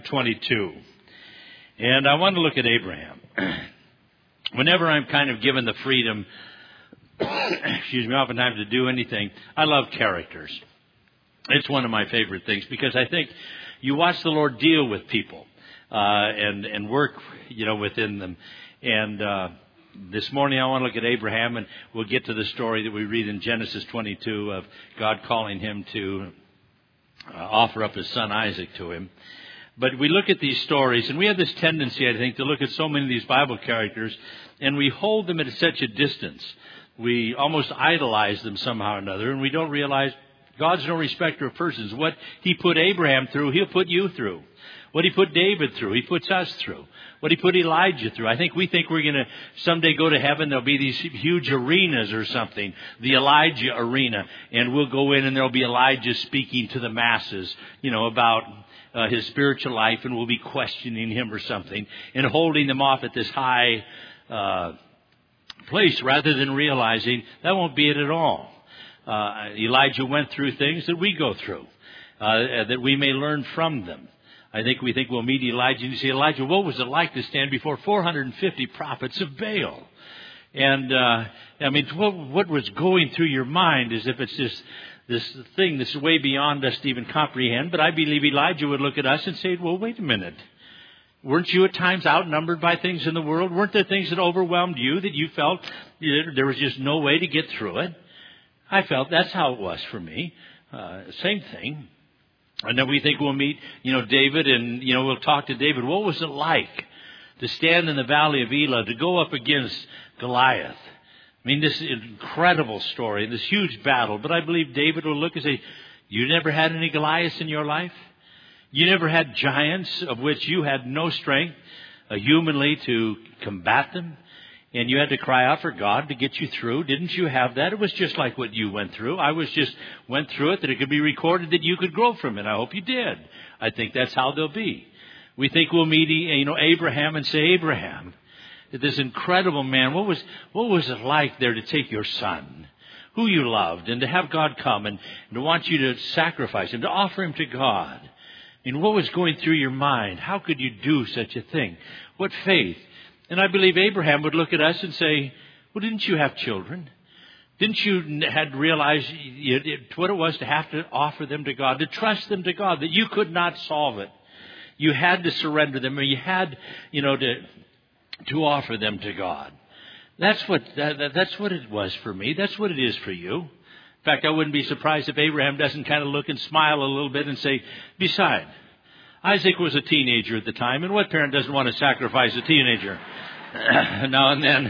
22. And I want to look at Abraham. Whenever I'm kind of given the freedom, oftentimes to do anything, I love characters. It's one of my favorite things because I think you watch the Lord deal with people and work, within them. And this morning I want to look at Abraham, and we'll get to the story that we read in Genesis 22 of God calling him to offer up his son Isaac to him. But we look at these stories, and we have this tendency, I think, to look at so many of these Bible characters, and we hold them at such a distance. We almost idolize them somehow or another, and we don't realize God's no respecter of persons. What He put Abraham through, He'll put you through. What He put David through, He puts us through. What He put Elijah through. I think we think we're going to someday go to heaven. There'll be these huge arenas or something, the Elijah arena, and we'll go in and there'll be Elijah speaking to the masses, about his spiritual life, and we'll be questioning him or something and holding them off at this high place rather than realizing that won't be it at all. Elijah went through things that we go through, that we may learn from them. I think we think we'll meet Elijah and you say, Elijah, what was it like to stand before 450 prophets of Baal? And, what was going through your mind as if it's just this thing that's way beyond us to even comprehend. But I believe Elijah would look at us and say, well, wait a minute. Weren't you at times outnumbered by things in the world? Weren't there things that overwhelmed you that you felt there was just no way to get through it? I felt that's how it was for me. Same thing. And then we think we'll meet, David, and, we'll talk to David. What was it like to stand in the valley of Elah, to go up against Goliath? This incredible story, this huge battle. But I believe David will look and say, you never had any Goliaths in your life? You never had giants of which you had no strength humanly to combat them? And you had to cry out for God to get you through. Didn't you have that? It was just like what you went through. I went through it that it could be recorded that you could grow from it. I hope you did. I think that's how they'll be. We think we'll meet, Abraham and say, Abraham, this incredible man, what was it like there to take your son, who you loved, and to have God come and to want you to sacrifice him, to offer him to God? What was going through your mind? How could you do such a thing? What faith? And I believe Abraham would look at us and say, well, didn't you have children? Didn't you had realized what it was to have to offer them to God, to trust them to God, that you could not solve it? You had to surrender them, or you had, to offer them to God. That's what it was for me. That's what it is for you. In fact, I wouldn't be surprised if Abraham doesn't kind of look and smile a little bit and say, besides, Isaac was a teenager at the time, and what parent doesn't want to sacrifice a teenager now and then?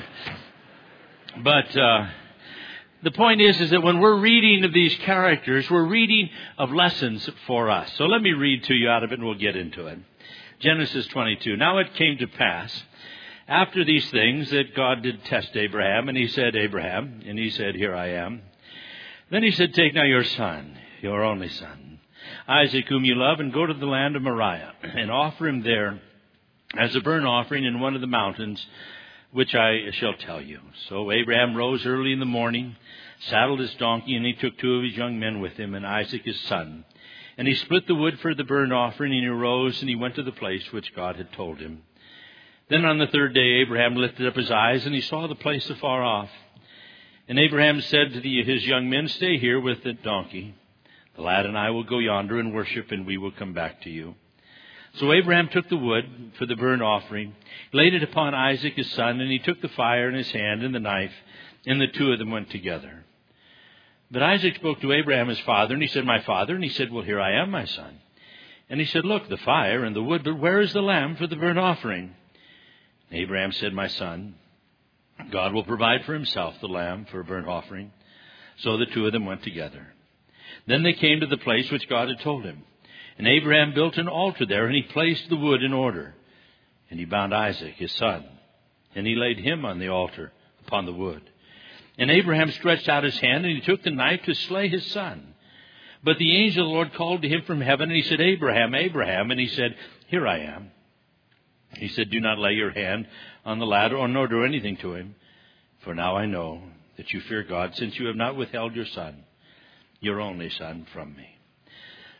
But the point is that when we're reading of these characters, we're reading of lessons for us. So let me read to you out of it, and we'll get into it. Genesis 22. Now it came to pass, after these things, that God did test Abraham, and He said, Abraham, and he said, here I am. Then He said, take now your son, your only son, Isaac, whom you love, and go to the land of Moriah, and offer him there as a burnt offering in one of the mountains, which I shall tell you. So Abraham rose early in the morning, saddled his donkey, and he took 2 of his young men with him, and Isaac his son. And he split the wood for the burnt offering, and he arose, and he went to the place which God had told him. Then on the 3rd day Abraham lifted up his eyes, and he saw the place afar off. And Abraham said to his young men, stay here with the donkey. The lad and I will go yonder and worship, and we will come back to you. So Abraham took the wood for the burnt offering, laid it upon Isaac his son, and he took the fire in his hand and the knife, and the 2 of them went together. But Isaac spoke to Abraham his father, and he said, my father. And he said, well, here I am, my son. And he said, look, the fire and the wood, but where is the lamb for the burnt offering? And Abraham said, my son, God will provide for himself the lamb for a burnt offering. So the 2 of them went together. Then they came to the place which God had told him. And Abraham built an altar there, and he placed the wood in order. And he bound Isaac, his son, and he laid him on the altar upon the wood. And Abraham stretched out his hand, and he took the knife to slay his son. But the angel of the Lord called to him from heaven, and he said, Abraham, Abraham. And he said, here I am. He said, do not lay your hand on the lad, or nor do anything to him. For now I know that you fear God, since you have not withheld your son, your only son, from me.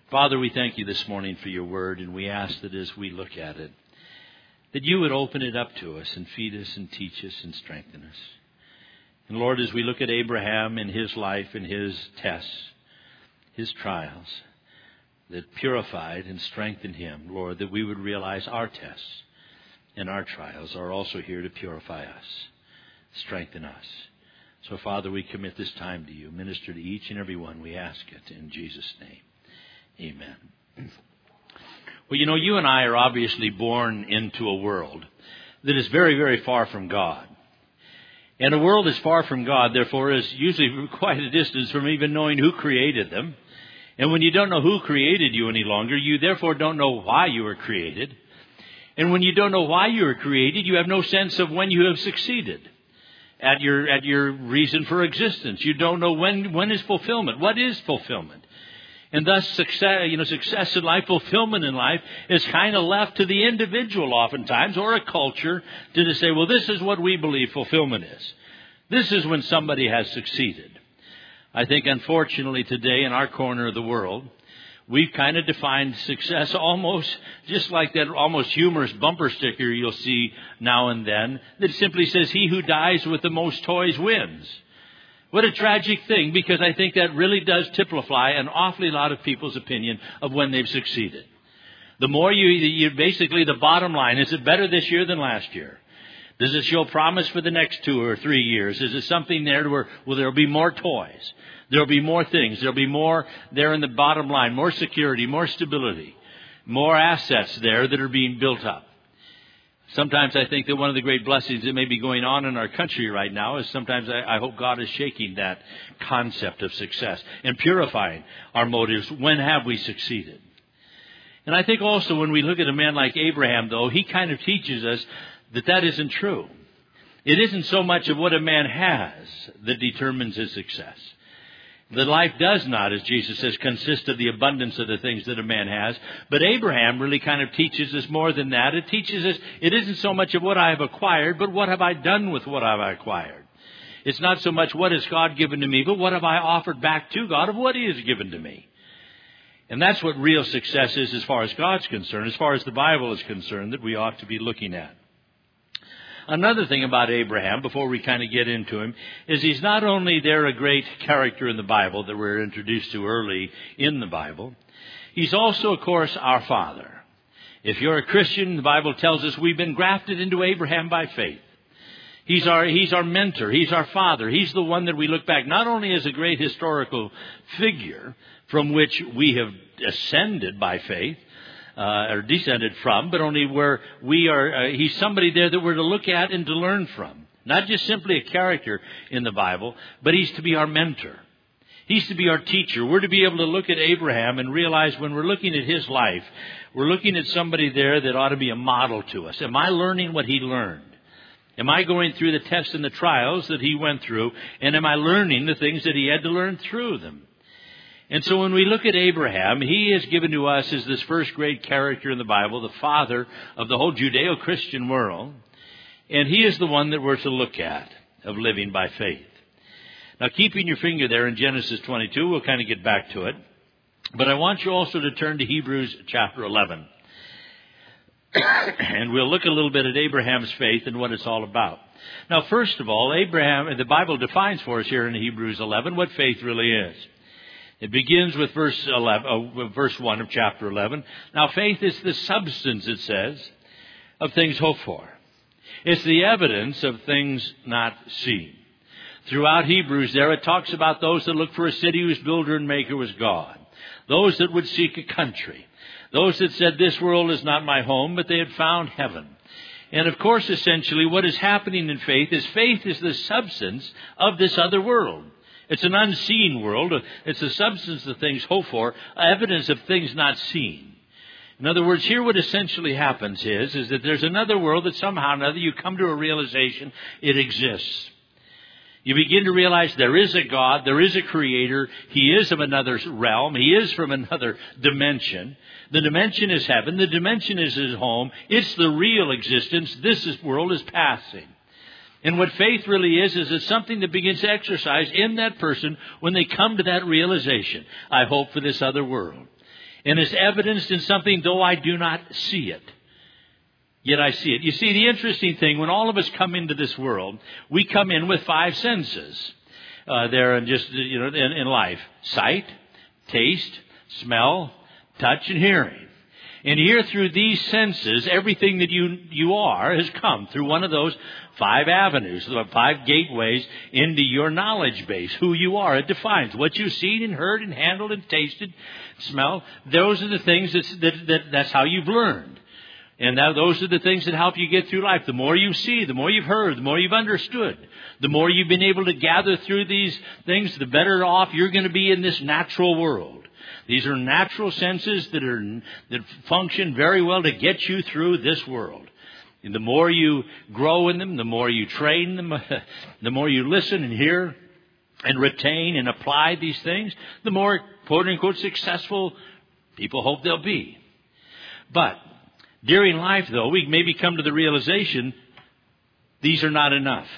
Father, we thank you this morning for your word, and we ask that as we look at it, that you would open it up to us and feed us and teach us and strengthen us. And Lord, as we look at Abraham and his life and his tests, his trials that purified and strengthened him, Lord, that we would realize our tests and our trials are also here to purify us, strengthen us. So, Father, we commit this time to you. Minister to each and every one. We ask it in Jesus' name. Amen. Well, you know, you and I are obviously born into a world that is very, very far from God. And a world is far from God, therefore, is usually quite a distance from even knowing who created them. And when you don't know who created you any longer, you therefore don't know why you were created. And when you don't know why you were created, you have no sense of when you have succeeded at your reason for existence. You don't know when is fulfillment. What is fulfillment? And thus success in life, fulfillment in life is kind of left to the individual oftentimes, or a culture, to just say, well, this is what we believe fulfillment is. This is when somebody has succeeded. I think, unfortunately, today in our corner of the world, we've kind of defined success almost just like that almost humorous bumper sticker you'll see now and then that simply says, he who dies with the most toys wins. What a tragic thing, because I think that really does typify an awfully lot of people's opinion of when they've succeeded. The more you basically, the bottom line, is it better this year than last year? Does it show promise for the next 2 or 3 years? Is it something there where there'll be more toys? There'll be more things. There'll be more there in the bottom line, more security, more stability, more assets there that are being built up. Sometimes I think that one of the great blessings that may be going on in our country right now is sometimes I hope God is shaking that concept of success and purifying our motives. When have we succeeded? And I think also when we look at a man like Abraham, though, he kind of teaches us that isn't true. It isn't so much of what a man has that determines his success. The life does not, as Jesus says, consist of the abundance of the things that a man has. But Abraham really kind of teaches us more than that. It teaches us it isn't so much of what I have acquired, but what have I done with what I've acquired. It's not so much what has God given to me, but what have I offered back to God of what He has given to me. And that's what real success is as far as God's concerned, as far as the Bible is concerned, that we ought to be looking at. Another thing about Abraham, before we kind of get into him, is he's not only there a great character in the Bible that we're introduced to early in the Bible, he's also, of course, our father. If you're a Christian, the Bible tells us we've been grafted into Abraham by faith. He's our mentor. He's our father. He's the one that we look back not only as a great historical figure from which we have ascended by faith, or descended from, but only where we are, he's somebody there that we're to look at and to learn from. Not just simply a character in the Bible, but he's to be our mentor. He's to be our teacher. We're to be able to look at Abraham and realize when we're looking at his life, we're looking at somebody there that ought to be a model to us. Am I learning what he learned? Am I going through the tests and the trials that he went through? And am I learning the things that he had to learn through them? And so when we look at Abraham, he is given to us as this first great character in the Bible, the father of the whole Judeo-Christian world. And he is the one that we're to look at of living by faith. Now, keeping your finger there in Genesis 22, we'll kind of get back to it. But I want you also to turn to Hebrews chapter 11. And we'll look a little bit at Abraham's faith and what it's all about. Now, first of all, the Bible defines for us here in Hebrews 11 what faith really is. It begins with verse 1 of chapter 11. Now, faith is the substance, it says, of things hoped for. It's the evidence of things not seen. Throughout Hebrews there, it talks about those that look for a city whose builder and maker was God. Those that would seek a country. Those that said, this world is not my home, but they had found heaven. And of course, essentially, what is happening in faith is the substance of this other world. It's an unseen world. It's the substance of things hoped for, evidence of things not seen. In other words, here what essentially happens is that there's another world that somehow or another you come to a realization it exists. You begin to realize there is a God, there is a Creator, He is of another realm, He is from another dimension. The dimension is heaven, the dimension is His home, it's the real existence, world is passing. And what faith really is it's something that begins to exercise in that person when they come to that realization. I hope for this other world. and is evidenced in something though I do not see it. Yet I see it. You see, the interesting thing, when all of us come into this world, we come in with 5 senses. They're just, in life. Sight, taste, smell, touch, and hearing. And here through these senses, everything that you are has come through one of those 5 avenues, 5 gateways into your knowledge base, who you are. It defines what you've seen and heard and handled and tasted, smelled. Those are the things that's how you've learned. And those are the things that help you get through life. The more you see, the more you've heard, the more you've understood, the more you've been able to gather through these things, the better off you're going to be in this natural world. These are natural senses that function very well to get you through this world. And the more you grow in them, the more you train them, the more you listen and hear and retain and apply these things, the more, quote unquote, successful people hope they'll be. But during life, though, we maybe come to the realization these are not enough.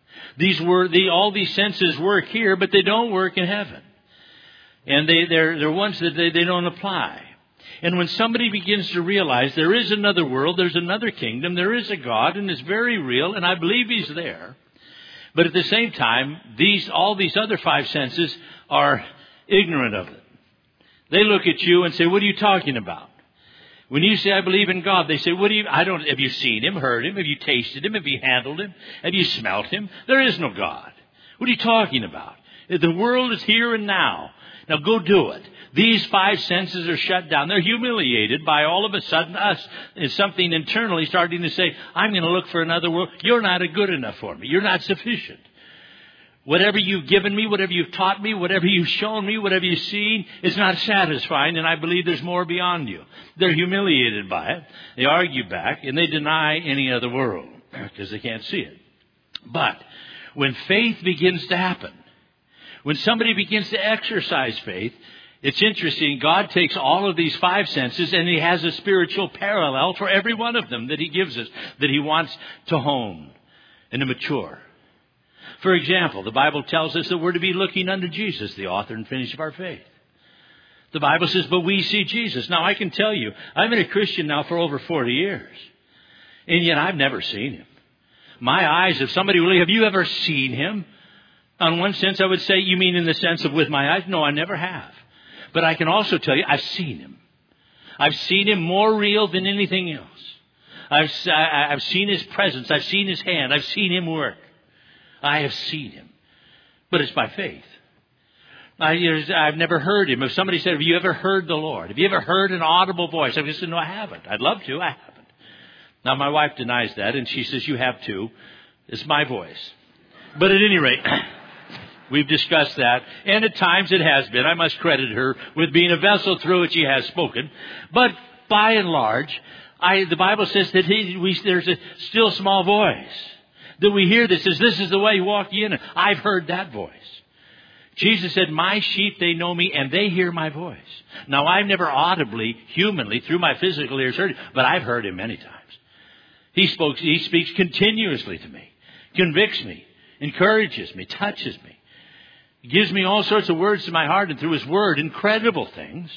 All these senses work here, but they don't work in heaven. And they're ones that they don't apply. And when somebody begins to realize there is another world, there's another kingdom, there is a God, and it's very real, and I believe He's there. But at the same time, all these other 5 senses are ignorant of it. They look at you and say, "What are you talking about?" When you say, "I believe in God," they say, have you seen Him, heard Him? Have you tasted Him? Have you handled Him? Have you smelt Him? There is no God. What are you talking about? The world is here and now. Now go do it. These 5 senses are shut down. They're humiliated by all of a sudden us is something internally starting to say, "I'm going to look for another world. You're not good enough for me. You're not sufficient. Whatever you've given me, whatever you've taught me, whatever you've shown me, whatever you've seen, is not satisfying, and I believe there's more beyond you." They're humiliated by it. They argue back, and they deny any other world because they can't see it. But when faith begins to happen, when somebody begins to exercise faith, it's interesting. God takes all of these 5 senses and He has a spiritual parallel for every one of them that He gives us, that He wants to hone and to mature. For example, the Bible tells us that we're to be looking unto Jesus, the author and finisher of our faith. The Bible says, "But we see Jesus." Now, I can tell you, I've been a Christian now for over 40 years, and yet I've never seen Him. My eyes, if somebody will, have you ever seen Him? On one sense, I would say, you mean in the sense of with my eyes? No, I never have. But I can also tell you, I've seen Him. I've seen Him more real than anything else. I've seen His presence. I've seen His hand. I've seen Him work. I have seen Him. But it's by faith. I've never heard Him. If somebody said, "Have you ever heard the Lord? Have you ever heard an audible voice?" I would say, "No, I haven't. I'd love to. I haven't." Now, my wife denies that, and she says, "You have to. It's my voice." But at any rate, we've discussed that, and at times it has been. I must credit her with being a vessel through which He has spoken. But by and large, the Bible says that there's a still small voice that we hear that says, "This is the way, walk ye in it." I've heard that voice. Jesus said, "My sheep, they know me, and they hear my voice." Now, I've never audibly, humanly, through my physical ears heard Him, but I've heard Him many times. He speaks continuously to me, convicts me, encourages me, touches me. He gives me all sorts of words to my heart, and through His Word, incredible things.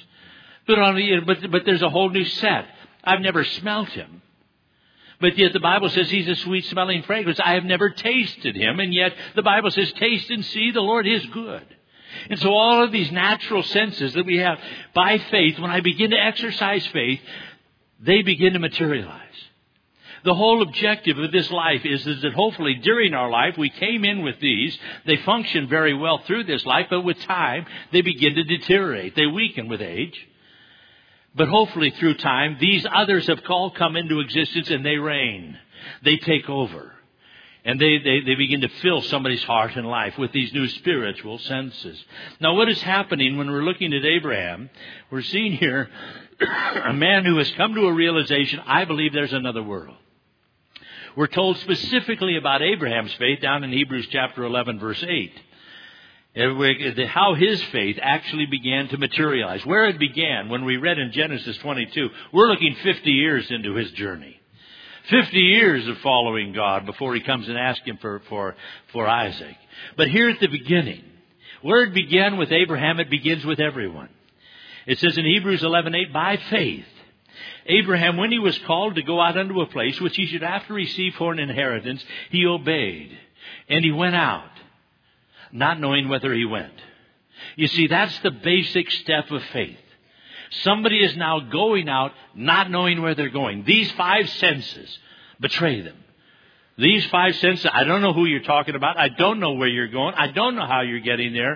But there's a whole new set. I've never smelt Him. But yet the Bible says He's a sweet-smelling fragrance. I have never tasted Him, and yet the Bible says, "Taste and see, the Lord is good." And so all of these natural senses that we have by faith, when I begin to exercise faith, they begin to materialize. The whole objective of this life is that hopefully during our life we came in with these. They function very well through this life, but with time they begin to deteriorate. They weaken with age. But hopefully through time, these others have all come into existence and they reign. They take over. And they begin to fill somebody's heart and life with these new spiritual senses. Now, what is happening when we're looking at Abraham? We're seeing here a man who has come to a realization, I believe there's another world. We're told specifically about Abraham's faith down in Hebrews chapter 11, verse 8. How his faith actually began to materialize. Where it began, when we read in Genesis 22, we're looking 50 years into his journey. 50 years of following God before He comes and asks him for Isaac. But here at the beginning, where it began with Abraham, it begins with everyone. It says in Hebrews 11:8, by faith, Abraham, when he was called to go out unto a place which he should after receive for an inheritance, he obeyed. And he went out, not knowing whither he went. You see, that's the basic step of faith. Somebody is now going out, not knowing where they're going. These five senses betray them. These five senses, I don't know who you're talking about. I don't know where you're going. I don't know how you're getting there.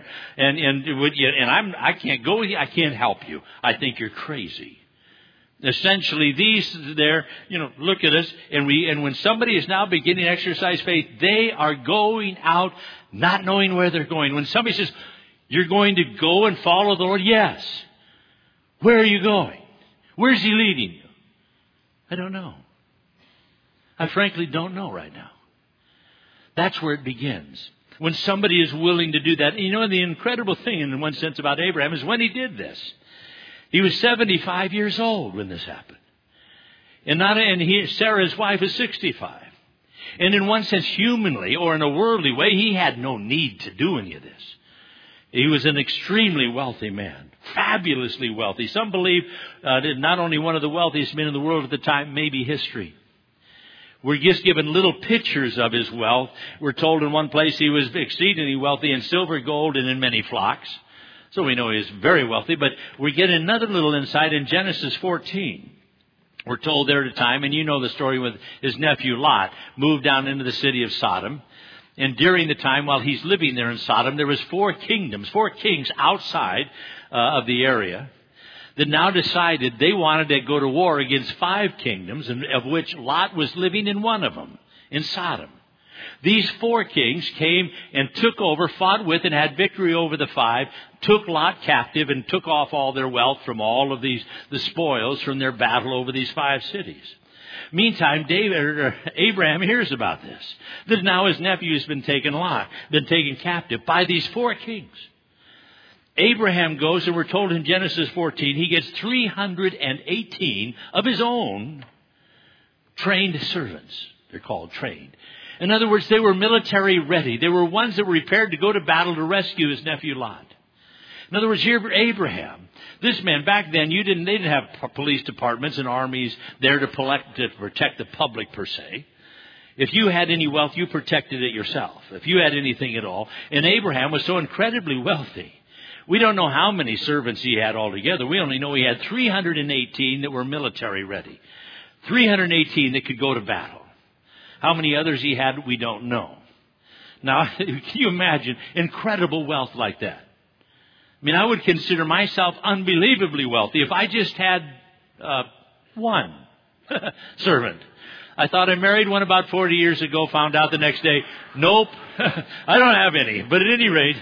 I can't go with you. I can't help you. I think you're crazy. Essentially, look at us. And when somebody is now beginning to exercise faith, they are going out not knowing where they're going. When somebody says, you're going to go and follow the Lord, yes. Where are you going? Where's He leading you? I don't know. I frankly don't know right now. That's where it begins. When somebody is willing to do that. And the incredible thing in one sense about Abraham is when he did this. He was 75 years old when this happened. Sarah, his wife, is 65. And in one sense, humanly or in a worldly way, he had no need to do any of this. He was an extremely wealthy man, fabulously wealthy. Some believe not only one of the wealthiest men in the world at the time, maybe history. We're just given little pictures of his wealth. We're told in one place he was exceedingly wealthy in silver, gold, and in many flocks. So we know he was very wealthy. But we get another little insight in Genesis 14. We're told there at a time, and you know the story with his nephew Lot, moved down into the city of Sodom. And during the time while he's living there in Sodom, there was four kings outside of the area that now decided they wanted to go to war against 5 kingdoms, and of which Lot was living in one of them, in Sodom. These 4 kings came and took over, fought with and had victory over the 5, took Lot captive and took off all their wealth from all of the spoils from their battle over these 5 cities. Meantime, Abraham hears about this, that now his nephew has been taken captive by these 4 kings. Abraham goes, and we're told in Genesis 14, he gets 318 of his own trained servants. They're called trained. In other words, they were military ready. They were ones that were prepared to go to battle to rescue his nephew Lot. In other words, here Abraham, this man, back then, they didn't have police departments and armies there to protect the public per se. If you had any wealth, you protected it yourself. If you had anything at all. And Abraham was so incredibly wealthy. We don't know how many servants he had altogether. We only know he had 318 that were military ready. 318 that could go to battle. How many others he had, we don't know. Now, can you imagine incredible wealth like that? I mean, I would consider myself unbelievably wealthy if I just had one servant. I thought I married one about 40 years ago, found out the next day, nope, I don't have any. But at any rate,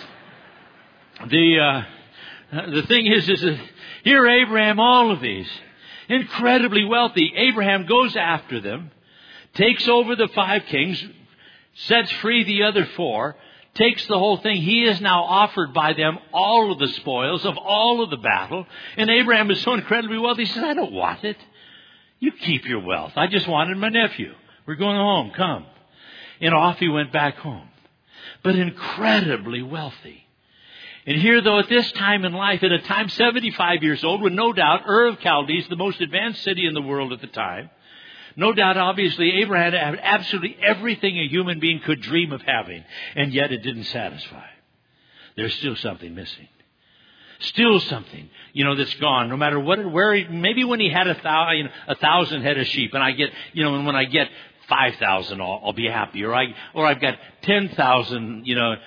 the thing is that here Abraham, all of these, incredibly wealthy. Abraham goes after them, takes over the 5 kings, sets free the other 4, takes the whole thing. He is now offered by them all of the spoils of all of the battle. And Abraham is so incredibly wealthy, he says, I don't want it. You keep your wealth. I just wanted my nephew. We're going home. Come. And off he went back home. But incredibly wealthy. And here, though, at this time in life, at a time 75 years old, when no doubt Ur of Chaldees, the most advanced city in the world at the time, no doubt, obviously, Abraham had absolutely everything a human being could dream of having, and yet it didn't satisfy. There's still something missing. Still something, that's gone. No matter maybe when he had 1,000 head of sheep, and I get, and when I get 5,000, I'll be happy. Or I've got 10,000,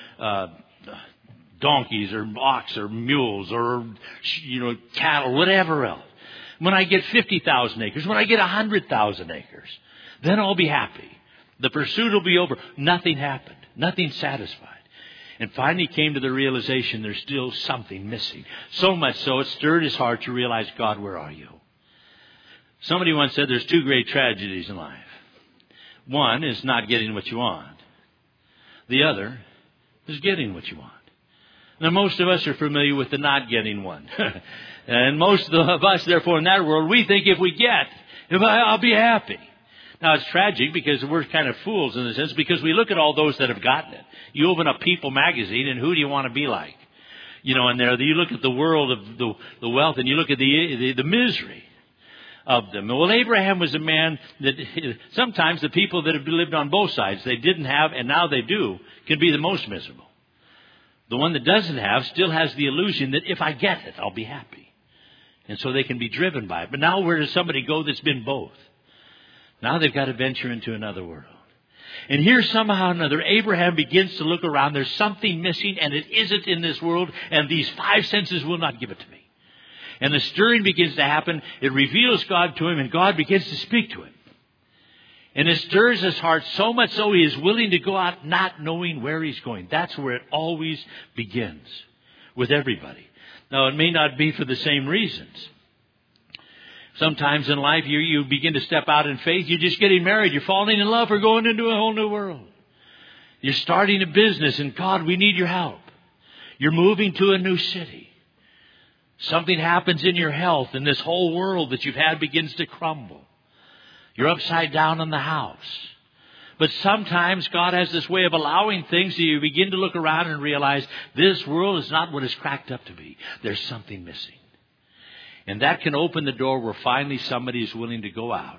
donkeys or ox or mules or, cattle, whatever else. When I get 50,000 acres, when I get 100,000 acres, then I'll be happy. The pursuit will be over. Nothing happened. Nothing satisfied. And finally came to the realization there's still something missing. So much so it stirred his heart to realize, God, where are you? Somebody once said there's 2 great tragedies in life. One is not getting what you want. The other is getting what you want. Now, most of us are familiar with the not getting one. And most of us, therefore, in that world, we think if I'll be happy. Now, it's tragic because we're kind of fools in a sense because we look at all those that have gotten it. You open up People magazine, and who do you want to be like? And there you look at the world of the wealth, and you look at the misery of them. Well, Abraham was a man that sometimes the people that have lived on both sides, they didn't have, and now they do, can be the most miserable. The one that doesn't have still has the illusion that if I get it, I'll be happy. And so they can be driven by it. But now where does somebody go that's been both? Now they've got to venture into another world. And here somehow or another, Abraham begins to look around. There's something missing, and it isn't in this world, and these five senses will not give it to me. And the stirring begins to happen. It reveals God to him, and God begins to speak to him. And it stirs his heart so much so he is willing to go out not knowing where he's going. That's where it always begins with everybody. Now, it may not be for the same reasons. Sometimes in life you begin to step out in faith. You're just getting married. You're falling in love or going into a whole new world. You're starting a business, and God, we need your help. You're moving to a new city. Something happens in your health, and this whole world that you've had begins to crumble. You're upside down in the house. But sometimes God has this way of allowing things so you begin to look around and realize this world is not what it's cracked up to be. There's something missing. And that can open the door where finally somebody is willing to go out,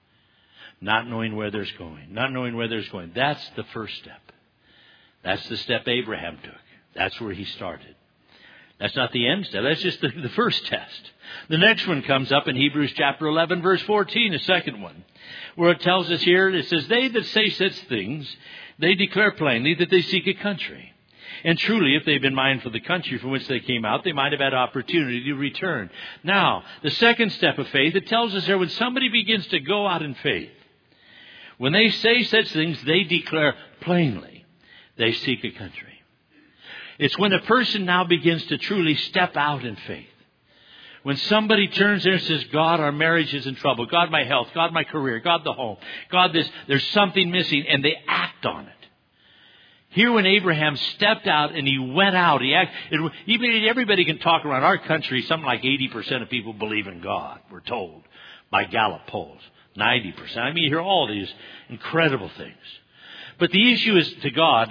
not knowing where there's going. Not knowing where there's going. That's the first step. That's the step Abraham took. That's where he started. That's not the end step. That's just the first test. The next one comes up in Hebrews chapter 11, verse 14, the second one, where it tells us here, it says, they that say such things, they declare plainly that they seek a country. And truly, if they've been mindful of the country from which they came out, they might have had opportunity to return. Now, the second step of faith, it tells us there when somebody begins to go out in faith, when they say such things, they declare plainly they seek a country. It's when a person now begins to truly step out in faith. When somebody turns there and says, God, our marriage is in trouble. God, my health. God, my career. God, the home. God, this, there's something missing. And they act on it. Here when Abraham stepped out and he went out, even everybody can talk around our country, something like 80% of people believe in God, we're told, by Gallup polls. 90%. I mean, you hear all these incredible things. But the issue is to God.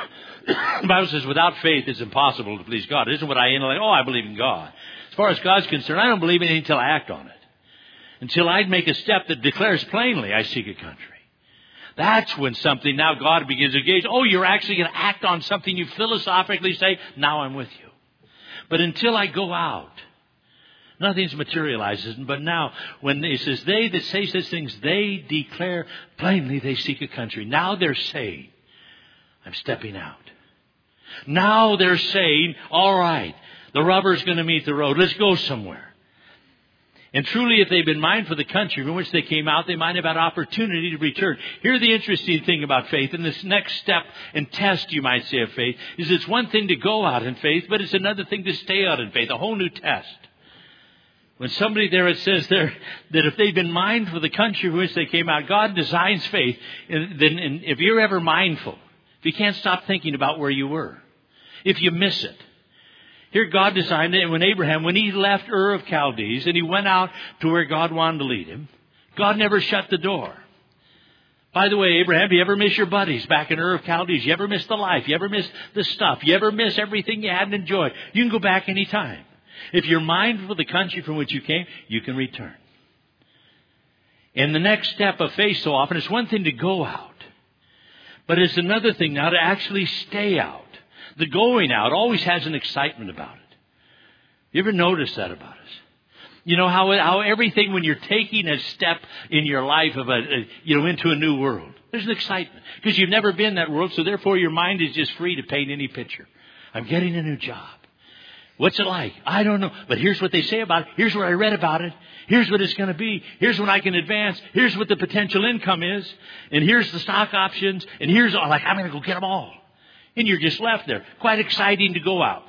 The Bible says without faith it's impossible to please God. It isn't what I like, I believe in God. As far as God's concerned, I don't believe in it until I act on it. Until I make a step that declares plainly I seek a country. That's when something, now God begins to engage. Oh, you're actually going to act on something you philosophically say, now I'm with you. But until I go out, nothing's materializes. But now, when it says they that say such things, they declare plainly they seek a country. Now they're saying, I'm stepping out. Now they're saying, all right, the rubber's going to meet the road. Let's go somewhere. And truly, if they've been mindful of the country from which they came out, they might have had opportunity to return. Here's the interesting thing about faith, and this next step and test, you might say, of faith, is it's one thing to go out in faith, but it's another thing to stay out in faith, a whole new test. When somebody there, it says there that if they've been mindful of the country from which they came out, God designs faith. And if you're ever mindful, if you can't stop thinking about where you were, if you miss it. Here God designed it, and when Abraham, when he left Ur of Chaldees and he went out to where God wanted to lead him, God never shut the door. By the way, Abraham, do you ever miss your buddies back in Ur of Chaldees? You ever miss the life? You ever miss the stuff? You ever miss everything you had and enjoyed? You can go back any time. If you're mindful of the country from which you came, you can return. And the next step of faith so often, it's one thing to go out, but it's another thing now to actually stay out. The going out always has an excitement about it. You ever notice that about us? You know how everything when you're taking a step in your life of into a new world, there's an excitement because you've never been in that world, so therefore your mind is just free to paint any picture. I'm getting a new job. What's it like? I don't know. But here's what they say about it. Here's what I read about it. Here's what it's going to be. Here's when I can advance. Here's what the potential income is. And here's the stock options. And here's all. I'm going to go get them all. And you're just left there. Quite exciting to go out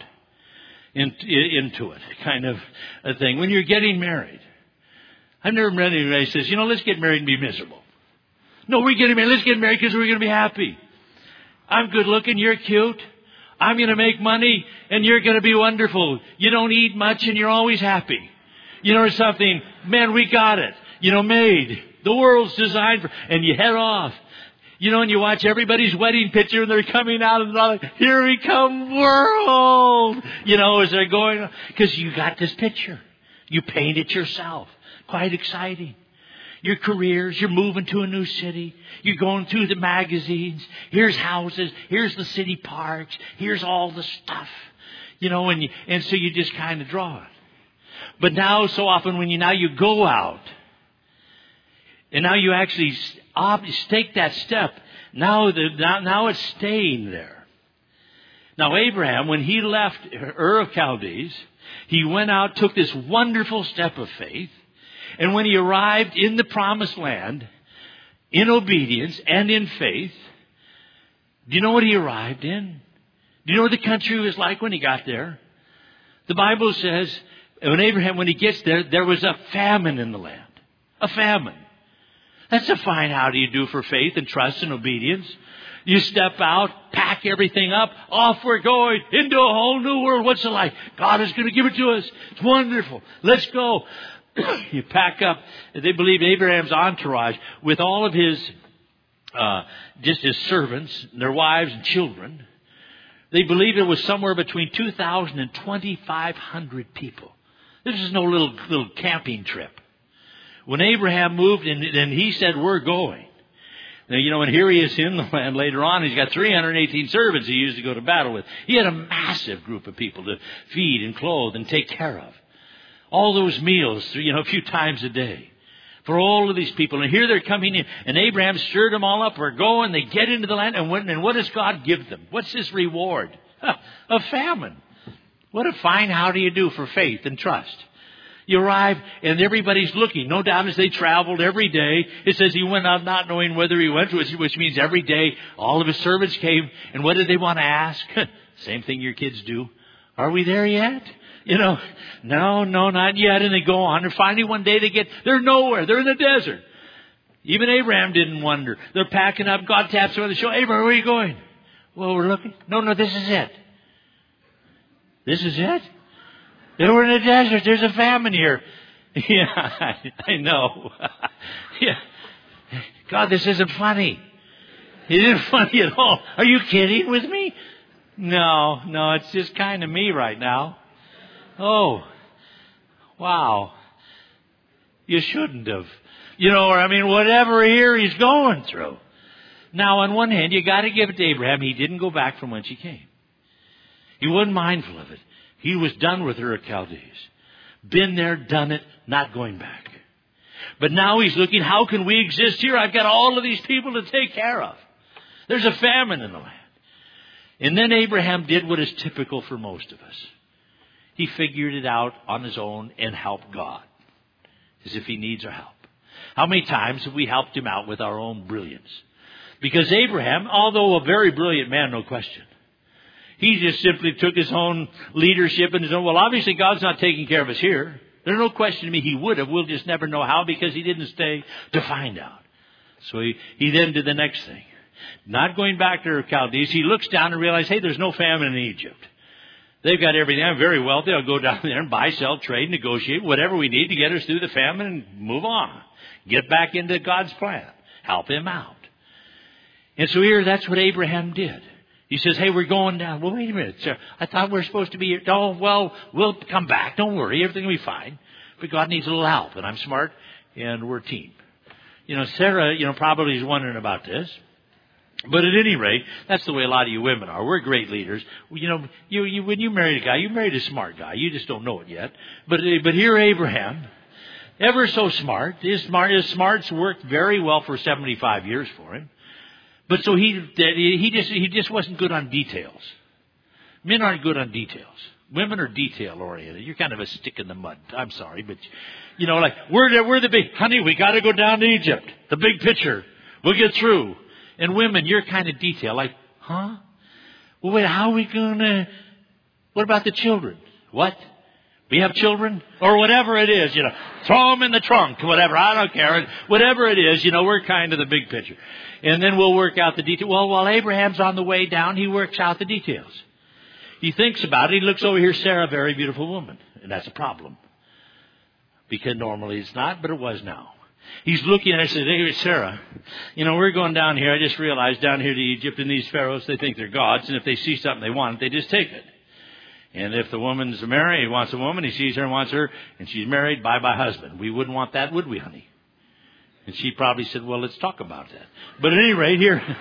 into it, kind of a thing. When you're getting married, I've never met anybody who says, let's get married and be miserable. No, we're getting married. Let's get married because we're going to be happy. I'm good looking. You're cute. I'm going to make money and you're going to be wonderful. You don't eat much and you're always happy. Or something, man, we got it. Made. The world's designed for, and you head off. You know, and you watch everybody's wedding picture and they're coming out and they're like, here we come world. You know, as they're going, because you got this picture. You paint it yourself. Quite exciting. Your careers, you're moving to a new city. You're going through the magazines. Here's houses. Here's the city parks. Here's all the stuff. You know, and so you just kind of draw it. But now, so often when you go out, and now you actually take that step, now it's staying there. Now Abraham, when he left Ur of Chaldees, he went out, took this wonderful step of faith, and when he arrived in the promised land, in obedience and in faith, do you know what he arrived in? Do you know what the country was like when he got there? The Bible says, when he gets there, there was a famine in the land. A famine. That's a fine how do you do for faith and trust and obedience. You step out, pack everything up, off we're going into a whole new world. What's it like? God is going to give it to us. It's wonderful. Let's go. You pack up. They believe Abraham's entourage with all of his, just his servants, their wives and children. They believe it was somewhere between 2,000 and 2,500 people. This is no little camping trip. When Abraham moved and he said, we're going. Now, you know, and here he is in the land later on. He's got 318 servants he used to go to battle with. He had a massive group of people to feed and clothe and take care of. All those meals, you know, a few times a day. For all of these people. And here they're coming in. And Abraham stirred them all up. We're going. They get into the land. And what does God give them? What's his reward? A famine. What a fine how do you do for faith and trust. You arrive and everybody's looking. No doubt as they traveled every day. It says he went out not knowing whether he went, which means every day all of his servants came. And what did they want to ask? Same thing your kids do. Are we there yet? You know, no, not yet. And they go on. And finally one day they're nowhere. They're in the desert. Even Abraham didn't wonder. They're packing up. God taps them on the shoulder. Abraham, where are you going? Well, we're looking. No, this is it. This is it? They were in the desert. There's a famine here. Yeah, I know. Yeah. God, this isn't funny. It isn't funny at all. Are you kidding with me? No, it's just kind of me right now. Oh, wow. You shouldn't have. You know, or I mean, whatever here he's going through. Now, on one hand, you got to give it to Abraham. He didn't go back from whence he came. He wasn't mindful of it. He was done with Ur of Chaldees. Been there, done it, not going back. But now he's looking, how can we exist here? I've got all of these people to take care of. There's a famine in the land. And then Abraham did what is typical for most of us. He figured it out on his own and helped God as if he needs our help. How many times have we helped him out with our own brilliance? Because Abraham, although a very brilliant man, no question, he just simply took his own leadership and his own, well, obviously God's not taking care of us here. There's no question to me he would have. We'll just never know how because he didn't stay to find out. So he then did the next thing. Not going back to Chaldees, he looks down and realizes, hey, there's no famine in Egypt. They've got everything. I'm very wealthy. I'll go down there and buy, sell, trade, negotiate, whatever we need to get us through the famine and move on. Get back into God's plan. Help him out. And so here, that's what Abraham did. He says, hey, we're going down. Well, wait a minute, sir. I thought we were supposed to be here. Oh, well, we'll come back. Don't worry. Everything will be fine. But God needs a little help. And I'm smart, and we're a team. You know, Sarah, probably is wondering about this. But at any rate, that's the way a lot of you women are. We're great leaders. You know, when you married a guy, you married a smart guy. You just don't know it yet. But here Abraham, ever so smart. His smarts worked very well for 75 years for him. But so he just wasn't good on details. Men aren't good on details. Women are detail oriented. You're kind of a stick in the mud. I'm sorry, but like we're the big honey. We got to go down to Egypt. The big picture. We'll get through. And women, you're kind of detail. Like, huh? Well, wait. How are we gonna? What about the children? What? We have children or whatever it is. Throw them in the trunk. Whatever. I don't care. Whatever it is. We're kind of the big picture. And then we'll work out the details. Well, while Abraham's on the way down, he works out the details. He thinks about it. He looks over here, Sarah, a very beautiful woman. And that's a problem. Because normally it's not, but it was now. He's looking at it and says, hey, Sarah, we're going down here. I just realized down here to Egypt and these pharaohs, they think they're gods. And if they see something they want, they just take it. And if the woman's married, he wants a woman, he sees her and wants her, and she's married, bye-bye husband. We wouldn't want that, would we, honey? And she probably said, well, let's talk about that. But at any rate,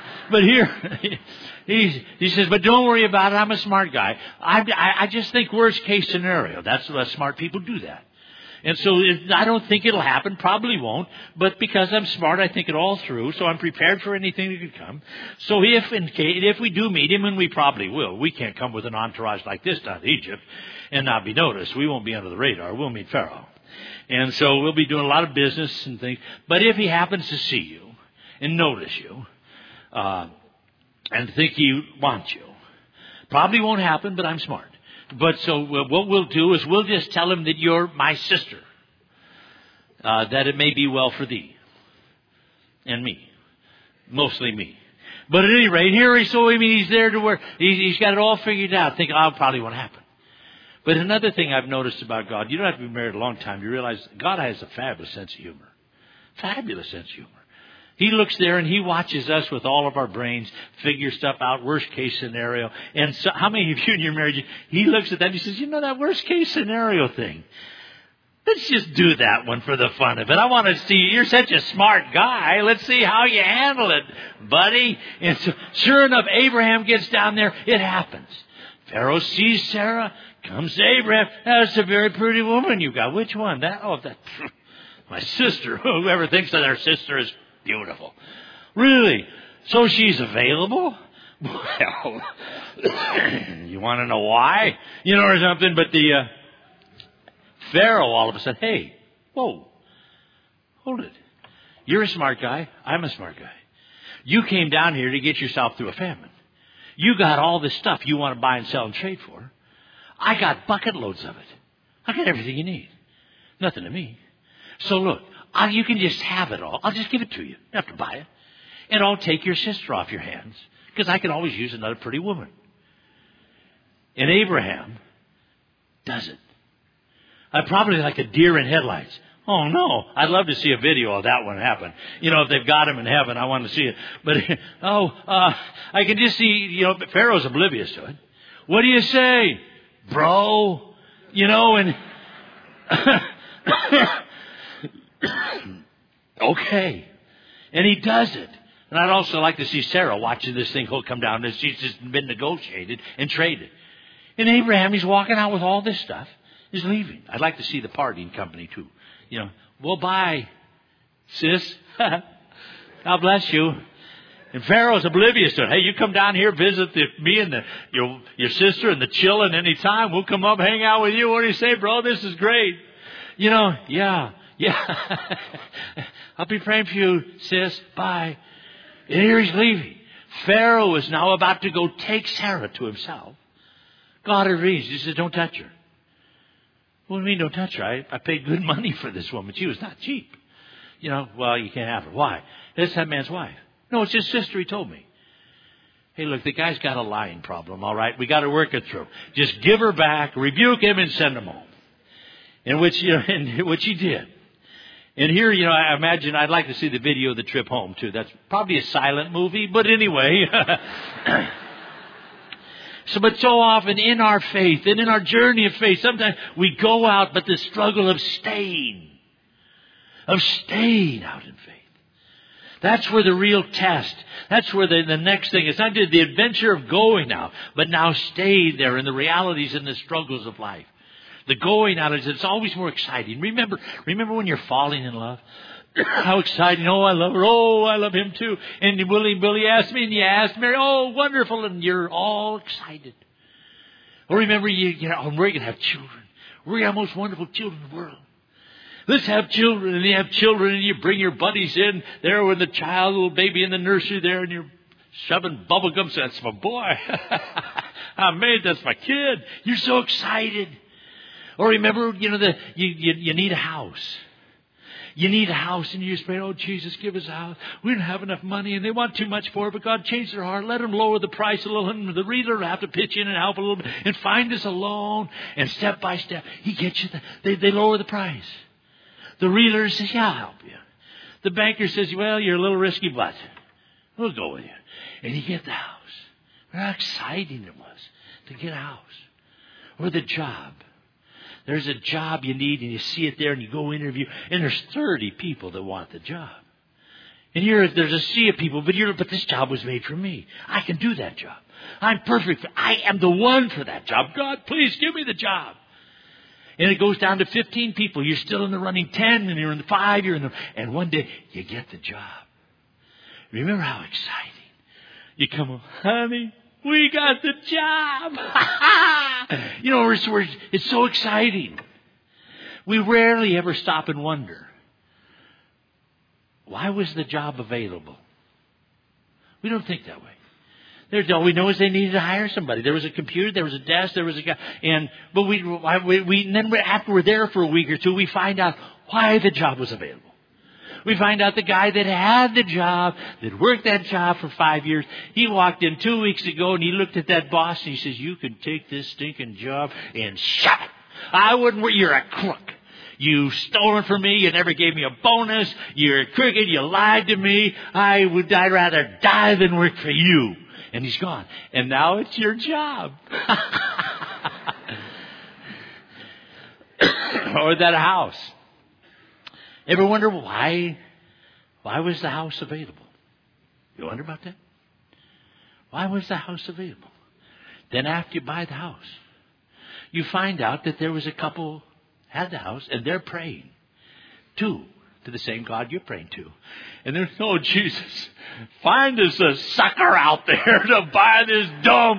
he says, but don't worry about it. I'm a smart guy. I just think worst case scenario. That's what smart people do that. And so I don't think it'll happen, probably won't, but because I'm smart, I think it all through, so I'm prepared for anything that could come. So if we do meet him, and we probably will, we can't come with an entourage like this down to Egypt and not be noticed. We won't be under the radar. We'll meet Pharaoh. And so we'll be doing a lot of business and things. But if he happens to see you and notice you and think he wants you, probably won't happen, but I'm smart. But so what we'll do is we'll just tell him that you're my sister, that it may be well for thee and me, mostly me. But at any rate, he's there to where he's got it all figured out. Think, probably won't happen. But another thing I've noticed about God, you don't have to be married a long time. You realize God has a fabulous sense of humor. Fabulous sense of humor. He looks there and he watches us with all of our brains figure stuff out, worst case scenario. And so, how many of you in your marriage, he looks at that and he says, that worst case scenario thing, let's just do that one for the fun of it. I want to see, you're such a smart guy. Let's see how you handle it, buddy. And so, sure enough, Abraham gets down there. It happens. Pharaoh sees Sarah, comes to Abraham. That's a very pretty woman you got. Which one? That my sister. Whoever thinks that their sister is beautiful. Really? So she's available? Well, you want to know why? Or something. But the Pharaoh all of a sudden, hey, whoa, hold it. You're a smart guy. I'm a smart guy. You came down here to get yourself through a famine. You got all this stuff you want to buy and sell and trade for. I got bucket loads of it. I got everything you need. Nothing to me. So look, you can just have it all. I'll just give it to you. You don't have to buy it. And I'll take your sister off your hands because I can always use another pretty woman. And Abraham does it. Probably like a deer in headlights. Oh, no. I'd love to see a video of that one happen. If they've got him in heaven, I want to see it. But, I can just see, Pharaoh's oblivious to it. What do you say, bro? And okay. And he does it. And I'd also like to see Sarah watching this thing come down. And she's just been negotiated and traded. And Abraham, he's walking out with all this stuff. He's leaving. I'd like to see the parting company, too. Well, bye, sis. God bless you. And Pharaoh's oblivious to it. Hey, you come down here, visit me and your sister and the children anytime. We'll come up, hang out with you. What do you say, bro? This is great. Yeah. I'll be praying for you, sis. Bye. And here he's leaving. Pharaoh is now about to go take Sarah to himself. God arranged. He said, don't touch her. What do you mean don't touch her? I paid good money for this woman. She was not cheap. Well, you can't have her. Why? That's that man's wife. No, it's his sister, he told me. Hey, look, the guy's got a lying problem, all right? We got to work it through. Just give her back, rebuke him, and send him home. In which he did. And here, I imagine I'd like to see the video of the trip home, too. That's probably a silent movie, but anyway. But so often in our faith and in our journey of faith, sometimes we go out, but the struggle of staying out in faith. That's where the real test, that's where the next thing is. Not just the adventure of going out, but now staying there in the realities and the struggles of life. The going out, it's always more exciting. Remember when you're falling in love? How exciting. Oh, I love her. Oh, I love him too. And Billy asked me and you asked Mary. Oh, wonderful. And you're all excited. Or remember, we're going to have children. We're going to have the most wonderful children in the world. Let's have children. And you have children and you bring your buddies in there with the child, little baby in the nursery there, and you're shoving bubble gum. So that's my boy. That's my kid. You're so excited. Or remember, you need a house. You need a house and you just pray, oh, Jesus, give us a house. We don't have enough money and they want too much for it, but God changed their heart. Let them lower the price a little. And the reader will have to pitch in and help a little bit and find us a loan. And step by step, he gets you. They lower the price. The realtor says, yeah, I'll help you. The banker says, well, you're a little risky, but we'll go with you. And you get the house. How exciting it was to get a house. Or the job. There's a job you need, and you see it there, and you go interview, and there's 30 people that want the job. And there's a sea of people, but this job was made for me. I can do that job. I'm perfect. I am the one for that job. God, please give me the job. And it goes down to 15 people. You're still in the running 10, and you're in the 5, and one day you get the job. Remember how exciting. You come home, honey, we got the job. It's so exciting. We rarely ever stop and wonder, why was the job available? We don't think that way. All we know is they needed to hire somebody. There was a computer, there was a desk, there was a guy. And then after we're there for a week or two, we find out why the job was available. We find out the guy that had the job, that worked that job for 5 years, he walked in 2 weeks ago and he looked at that boss and he says, you can take this stinking job and shut it. I wouldn't, you're a crook. You stole it from me. You never gave me a bonus. You're crooked. You lied to me. I'd rather die than work for you. And he's gone. And now it's your job. Or that house. Ever wonder why was the house available? You wonder about that? Why was the house available? Then after you buy the house, you find out that there was a couple had the house and they're praying to the same God you're praying to. And they're, oh, Jesus, find us a sucker out there to buy this dump.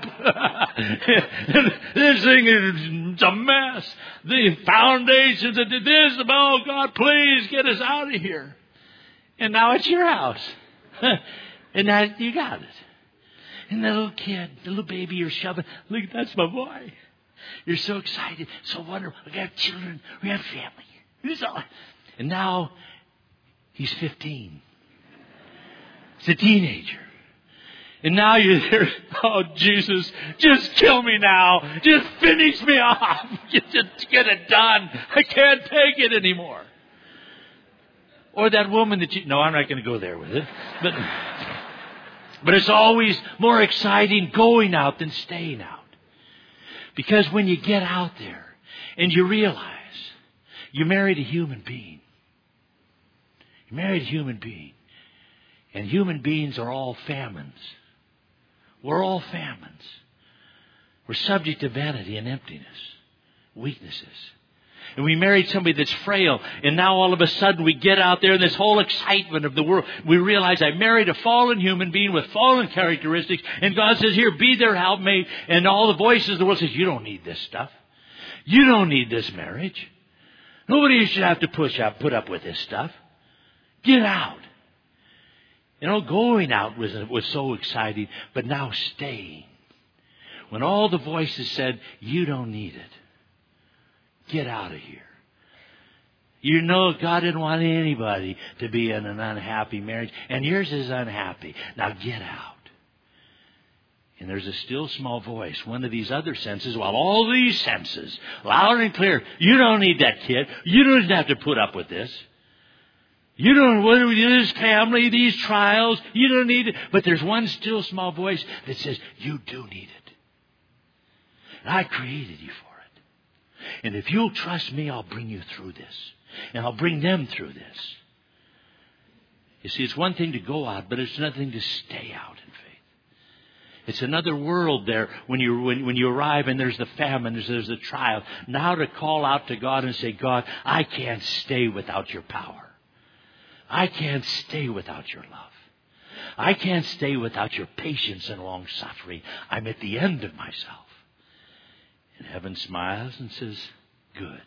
This thing is a mess. The foundations that did this, oh, God, please get us out of here. And now it's your house. And now you got it. And the little kid, the little baby you're shoving, look, that's my boy. You're so excited, so wonderful. We have children, we have family. And now he's 15. He's a teenager. And now you're there, oh, Jesus, just kill me now. Just finish me off. Just get it done. I can't take it anymore. Or that woman that no, I'm not going to go there with it. But it's always more exciting going out than staying out. Because when you get out there and you realize you married a human being. You married a human being. And human beings are all famines. We're all famines. We're subject to vanity and emptiness, weaknesses. And we married somebody that's frail. And now all of a sudden we get out there in this whole excitement of the world. We realize I married a fallen human being with fallen characteristics. And God says, here, be their helpmate. And all the voices of the world says, you don't need this stuff. You don't need this marriage. Nobody should have to put up with this stuff. Get out. You know, going out was so exciting. But now staying. When all the voices said, you don't need it. Get out of here. You know God didn't want anybody to be in an unhappy marriage. And yours is unhappy. Now get out. And there's a still small voice. One of these other senses, while all these senses, loud and clear, you don't need that kid. You don't have to put up with this. You don't want this family, these trials. You don't need it. But there's one still small voice that says, you do need it. And I created you for it. And if you'll trust me, I'll bring you through this. And I'll bring them through this. You see, it's one thing to go out, but it's another thing to stay out in faith. It's another world there when you arrive and there's the famine, there's the trial. Now to call out to God and say, God, I can't stay without your power. I can't stay without your love. I can't stay without your patience and long suffering. I'm at the end of myself. And heaven smiles and says, good.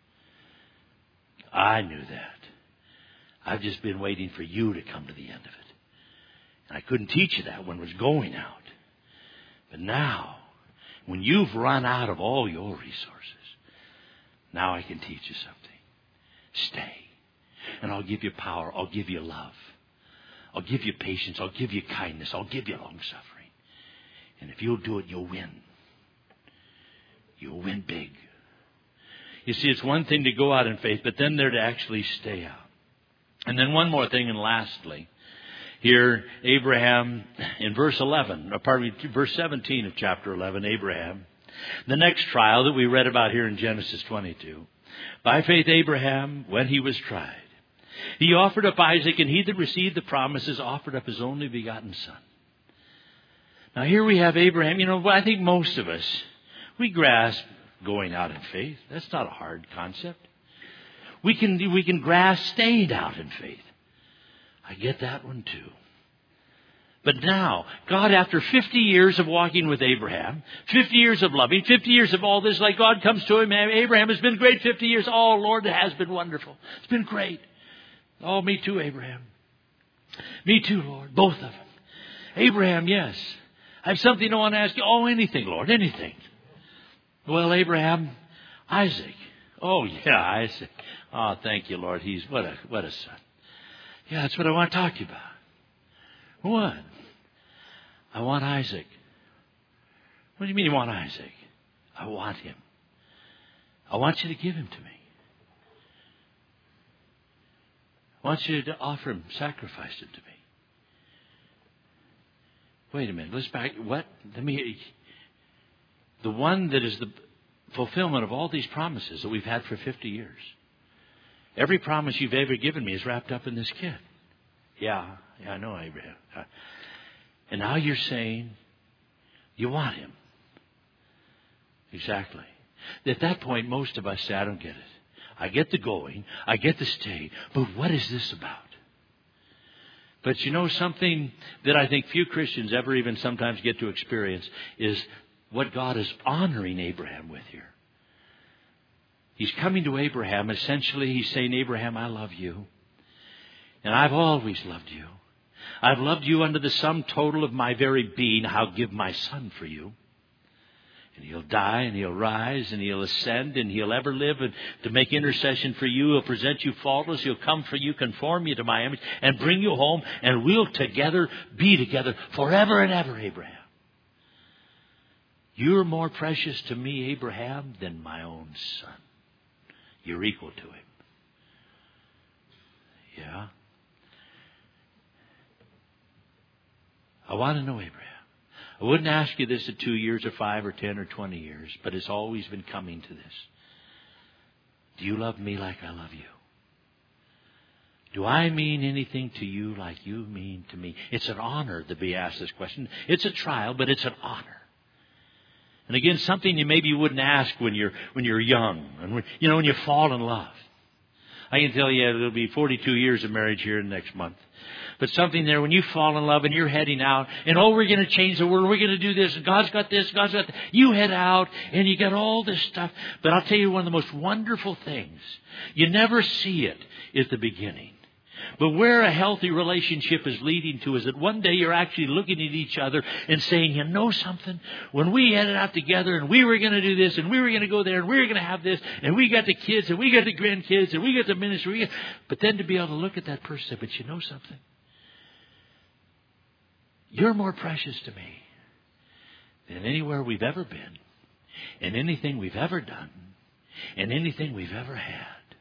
I knew that. I've just been waiting for you to come to the end of it. And I couldn't teach you that when it was going out. But now, when you've run out of all your resources, now I can teach you something. Stay. And I'll give you power. I'll give you love. I'll give you patience. I'll give you kindness. I'll give you long suffering. And if you'll do it, you'll win. You'll win big. You see, it's one thing to go out in faith, but then they're to actually stay out. And then one more thing, and lastly, here Abraham in verse 17 of chapter 11, Abraham, the next trial that we read about here in Genesis 22. By faith Abraham, when he was tried, he offered up Isaac, and he that received the promises offered up his only begotten son. Now here we have Abraham. I think most of us, we grasp going out in faith. That's not a hard concept. We can grasp staying out in faith. I get that one too. But now, God, after 50 years of walking with Abraham, 50 years of loving, 50 years of all this, like God comes to him, Abraham, has been great 50 years. Oh, Lord, it has been wonderful. It's been great. Oh, me too, Abraham. Me too, Lord. Both of them. Abraham, yes. I have something I want to ask you. Oh, anything, Lord, anything. Well, Abraham, Isaac. Oh, yeah, Isaac. Oh, thank you, Lord. He's what a son. Yeah, that's what I want to talk to you about. What? I want Isaac. What do you mean you want Isaac? I want him. I want you to give him to me. I want you to offer him, sacrifice him to me. Wait a minute. Let's back. What? The one that is the fulfillment of all these promises that we've had for 50 years. Every promise you've ever given me is wrapped up in this kid. Yeah, I know, Abraham. And now you're saying you want him. Exactly. At that point, most of us say, I don't get it. I get the going. I get the stay. But what is this about? But something that I think few Christians ever even sometimes get to experience is what God is honoring Abraham with here. He's coming to Abraham. Essentially, he's saying, Abraham, I love you. And I've always loved you. I've loved you under the sum total of my very being. I'll give my son for you. And he'll die, and he'll rise, and he'll ascend, and he'll ever live and to make intercession for you. He'll present you faultless. He'll come for you, conform you to my image, and bring you home, and we'll together be together forever and ever, Abraham. You're more precious to me, Abraham, than my own son. You're equal to him. Yeah? I want to know Abraham. I wouldn't ask you this at 2 years or 5 or 10 or 20 years, but it's always been coming to this. Do you love me like I love you? Do I mean anything to you like you mean to me? It's an honor to be asked this question. It's a trial, but it's an honor. And again, something you maybe wouldn't ask when you're young, and when you fall in love. I can tell you it'll be 42 years of marriage here next month. But something there, when you fall in love and you're heading out, and we're going to change the world, we're going to do this, and God's got this, God's got that. You head out, and you got all this stuff. But I'll tell you one of the most wonderful things, you never see it at the beginning. But where a healthy relationship is leading to is that one day you're actually looking at each other and saying, you know something? When we headed out together and we were going to do this and we were going to go there and we were going to have this and we got the kids and we got the grandkids and we got the ministry. But then to be able to look at that person and say, but you know something? You're more precious to me than anywhere we've ever been and anything we've ever done and anything we've ever had.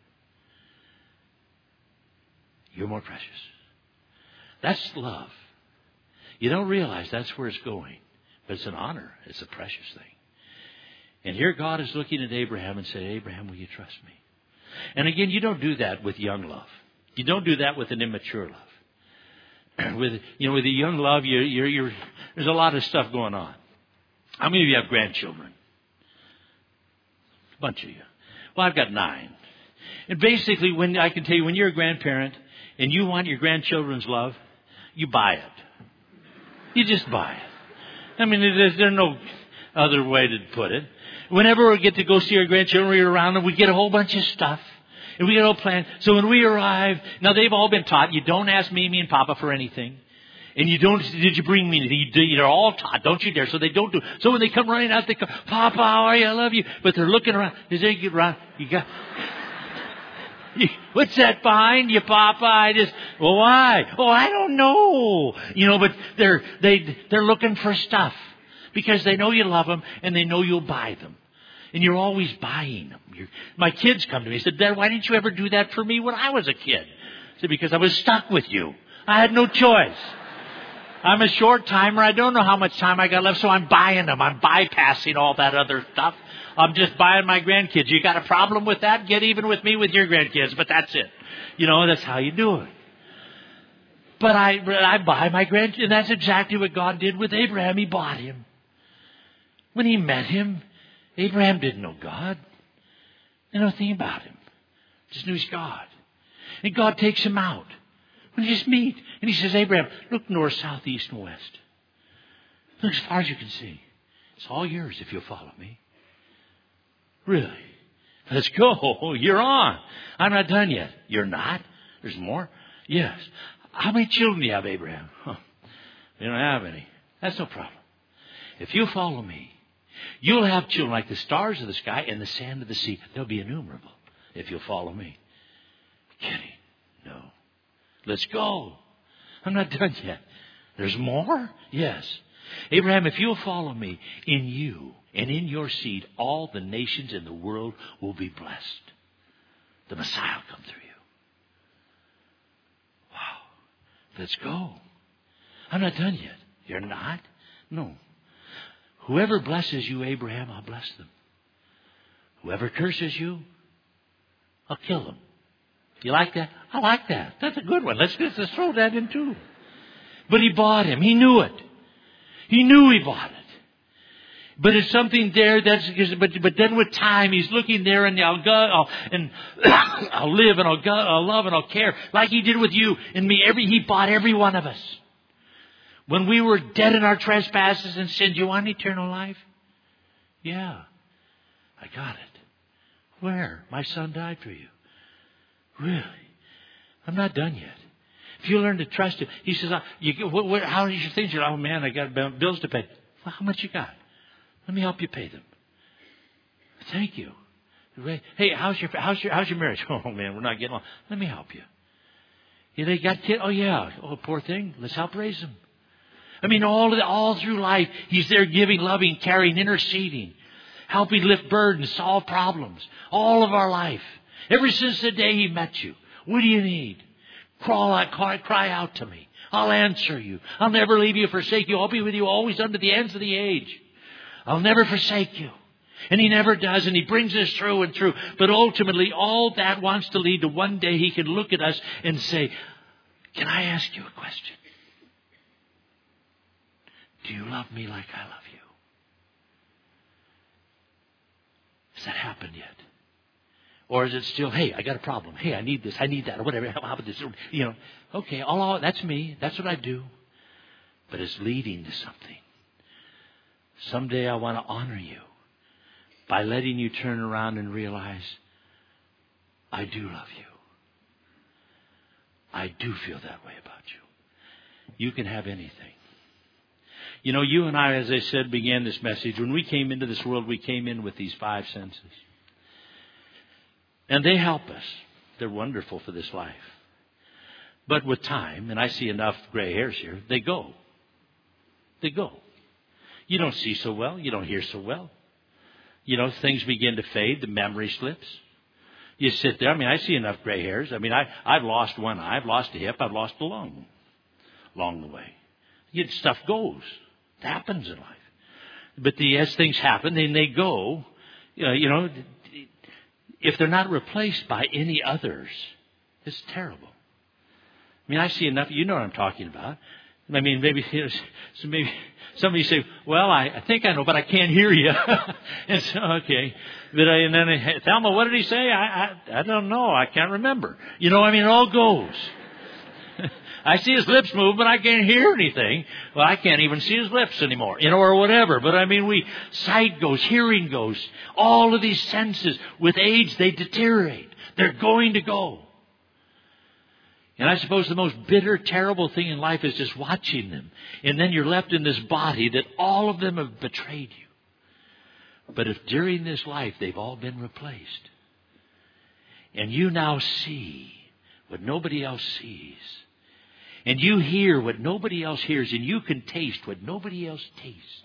You're more precious. That's love. You don't realize that's where it's going. But it's an honor. It's a precious thing. And here God is looking at Abraham and saying, Abraham, will you trust me? And again, you don't do that with young love. You don't do that with an immature love. With a young love, there's a lot of stuff going on. How many of you have grandchildren? A bunch of you. Well, I've got 9. And basically, when you're a grandparent, and you want your grandchildren's love, you buy it. You just buy it. I mean, there's no other way to put it. Whenever we get to go see our grandchildren, we're around them, we get a whole bunch of stuff. And we get all planned. So when we arrive, now they've all been taught, you don't ask Mimi and Papa for anything. And did you bring me anything? They're all taught, don't you dare. So they don't do. So when they come running out, they go, Papa, how are you? I love you. But they're looking around. As they get around, you got... What's that behind you, Papa? Well, why? Oh, I don't know. But they're looking for stuff because they know you love them and they know you'll buy them. And you're always buying them. My kids come to me and said, Dad, why didn't you ever do that for me when I was a kid? I said, because I was stuck with you. I had no choice. I'm a short timer. I don't know how much time I got left, so I'm buying them. I'm bypassing all that other stuff. I'm just buying my grandkids. You got a problem with that? Get even with me with your grandkids, but that's it. You know, that's how you do it. But I buy my grandkids, and that's exactly what God did with Abraham. He bought him. When he met him, Abraham didn't know God. He knew nothing about him. Just knew he's God. And God takes him out. We just meet. And he says, Abraham, look north, south, east, and west. Look as far as you can see. It's all yours if you'll follow me. Really? Let's go. You're on. I'm not done yet. You're not? There's more? Yes. How many children do you have, Abraham? We don't have any. That's no problem. If you follow me, you'll have children like the stars of the sky and the sand of the sea. They'll be innumerable if you'll follow me. Kidding? No. Let's go. I'm not done yet. There's more? Yes. Abraham, if you'll follow me, in you and in your seed, all the nations in the world will be blessed. The Messiah will come through you. Wow. Let's go. I'm not done yet. You're not? No. Whoever blesses you, Abraham, I'll bless them. Whoever curses you, I'll kill them. You like that? I like that. That's a good one. Let's throw that in too. But he bought him. He knew it. He knew he bought it. But it's something there but then with time, he's looking there and I'll live and I'll love and I'll care like he did with you and me. He bought every one of us. When we were dead in our trespasses and sins, you want eternal life? Yeah. I got it. Where? My son died for you. Really? I'm not done yet. If you learn to trust him, he says, how is your things? Oh man, I got bills to pay. Well, how much you got? Let me help you pay them. Thank you. Hey, how's your marriage? Oh man, we're not getting along. Let me help you. They got kids? Oh yeah. Oh, poor thing. Let's help raise them. I mean, all through life, he's there giving, loving, caring, interceding, helping lift burdens, solve problems. All of our life. Ever since the day he met you. What do you need? Cry out to me. I'll answer you. I'll never leave you, forsake you. I'll be with you always unto the ends of the age. I'll never forsake you. And he never does, and he brings us through and through. But ultimately, all that wants to lead to one day he can look at us and say, can I ask you a question? Do you love me like I love you? Has that happened yet? Or is it still, hey, I got a problem. Hey, I need this, I need that, or whatever. How about this? You know, okay, that's me. That's what I do. But it's leading to something. Someday I want to honor you by letting you turn around and realize, I do love you. I do feel that way about you. You can have anything. You know, you and I, as I said, began this message. When we came into this world, we came in with these five senses. And they help us. They're wonderful for this life. But with time, and I see enough gray hairs here, they go. They go. You don't see so well. You don't hear so well. You know, things begin to fade. The memory slips. You sit there. I mean, I see enough gray hairs. I mean, I've lost one eye. I've lost a hip. I've lost a lung along the way. Stuff goes. It happens in life. But as things happen, then they go. You know, if they're not replaced by any others, it's terrible. I mean, I see enough. You know what I'm talking about. I mean, maybe somebody say, well, I think I know, but I can't hear you. And so, okay. And then, Thelma, what did he say? I don't know. I can't remember. You know, I mean, it all goes. I see his lips move, but I can't hear anything. Well, I can't even see his lips anymore, you know, or whatever. But I mean, sight goes, hearing goes. All of these senses, with age, they deteriorate. They're going to go. And I suppose the most bitter, terrible thing in life is just watching them. And then you're left in this body that all of them have betrayed you. But if during this life they've all been replaced, and you now see what nobody else sees, and you hear what nobody else hears, and you can taste what nobody else tastes,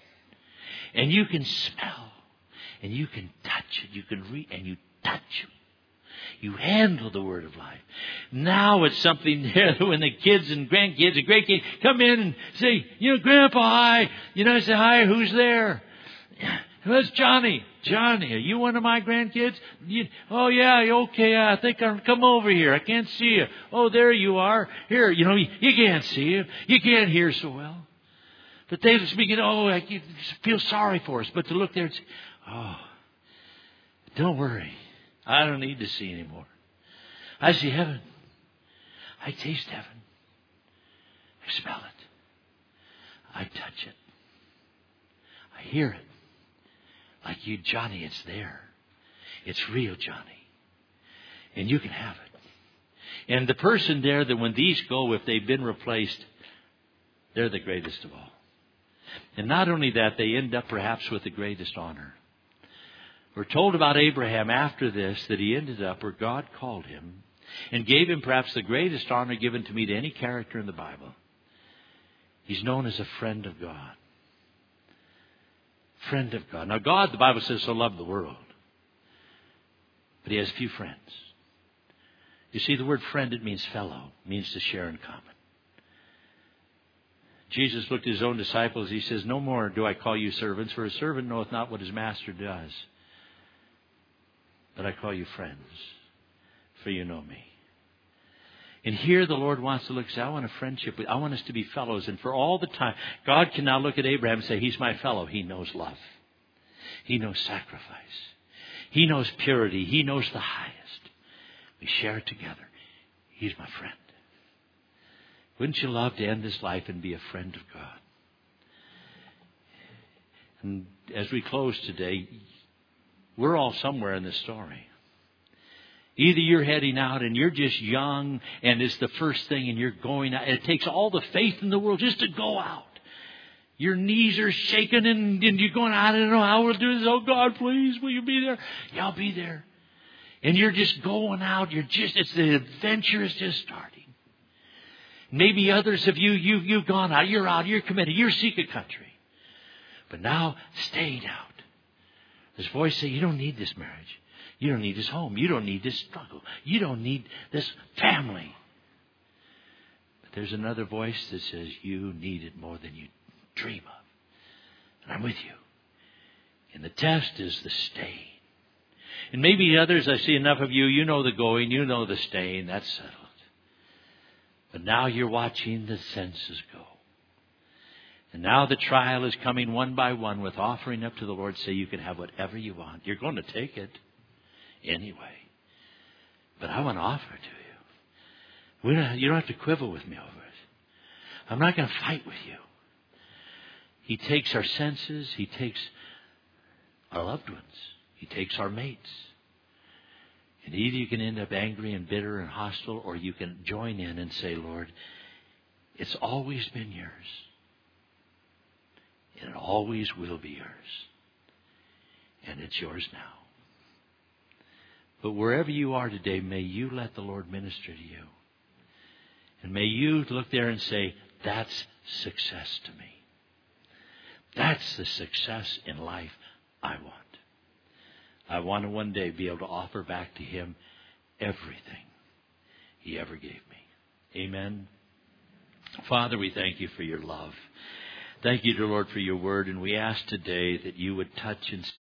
and you can smell, and you can touch it, you can read, and you touch it. You handle the word of life. Now it's something there that when the kids and grandkids and great kids come in and say, Grandpa, hi. I say, hi, who's there? That's Johnny. Johnny, are you one of my grandkids? Oh, yeah, okay, I think I'll come over here. I can't see you. Oh, there you are. Here, you can't see him. You can't hear so well. But they just begin, I feel sorry for us. But to look there and say, don't worry. I don't need to see anymore. I see heaven. I taste heaven. I smell it. I touch it. I hear it. Like you, Johnny, it's there. It's real, Johnny. And you can have it. And the person there that when these go, if they've been replaced, they're the greatest of all. And not only that, they end up perhaps with the greatest honor. We're told about Abraham after this that he ended up where God called him and gave him perhaps the greatest honor given to me to any character in the Bible. He's known as a friend of God. Friend of God. Now God, the Bible says, so loved the world. But he has few friends. You see, the word friend, it means fellow. It means to share in common. Jesus looked at his own disciples. He says, no more do I call you servants, for a servant knoweth not what his master does. But I call you friends, for you know me. And here the Lord wants to look and say, I want a friendship. I want us to be fellows. And for all the time, God can now look at Abraham and say, he's my fellow. He knows love. He knows sacrifice. He knows purity. He knows the highest. We share it together. He's my friend. Wouldn't you love to end this life and be a friend of God? And as we close today, we're all somewhere in this story. Either you're heading out and you're just young and it's the first thing and you're going out. It takes all the faith in the world just to go out. Your knees are shaking and you're going, I don't know how we'll do this. Oh, God, please, will you be there? Yeah, I'll be there. And you're just going out. It's the adventure is just starting. Maybe others of you've gone out. You're out. You're committed. You're seeking country. But now, staying out. This voice says, you don't need this marriage. You don't need this home. You don't need this struggle. You don't need this family. But there's another voice that says, you need it more than you dream of. And I'm with you. And the test is the staying. And maybe others, I see enough of you, you know the going, you know the staying. That's settled. But now you're watching the senses go. And now the trial is coming one by one with offering up to the Lord. Say you can have whatever you want. You're going to take it anyway. But I want to offer it to you. You don't have to quibble with me over it. I'm not going to fight with you. He takes our senses. He takes our loved ones. He takes our mates. And either you can end up angry and bitter and hostile, or you can join in and say, Lord, it's always been yours. And it always will be yours. And it's yours now. But wherever you are today, may you let the Lord minister to you. And may you look there and say, that's success to me. That's the success in life I want. I want to one day be able to offer back to Him everything He ever gave me. Amen. Father, we thank you for your love. Thank you, dear Lord, for your word. And we ask today that you would touch and